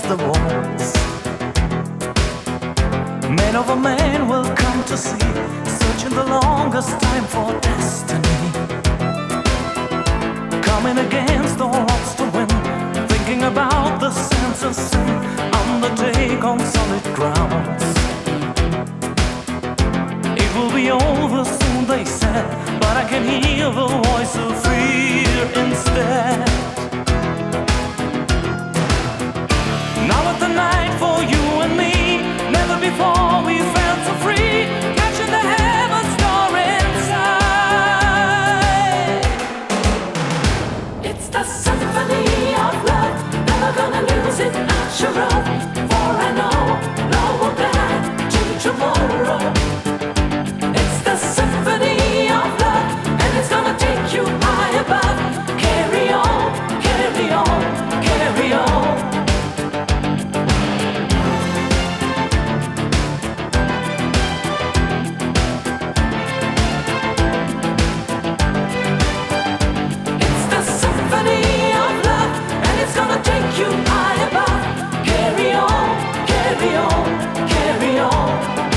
the walls. Man over man will come to see, searching the longest time for destiny. Coming against the odds to win, thinking about the sense of sin, undertake on solid grounds. It will be over soon, they said, but I can hear the voice of fear instead. Now at the night for you and me, never before we felt so free, catching the heaven star inside. It's the symphony of love, never gonna lose it, not sure of. For I know, no one back to tomorrow. It's the symphony of love, and it's gonna take you high above. Carry on, carry on, carry on. You high above, carry on, carry on, carry on.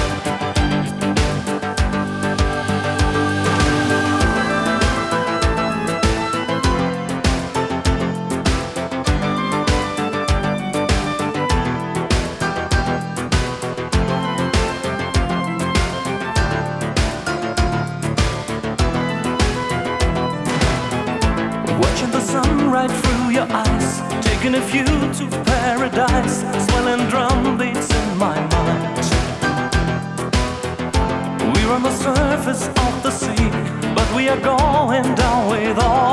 Watching the sun right through your eyes, taking a view to paradise, swelling drum beats in my mind. We're on the surface of the sea, but we are going down with all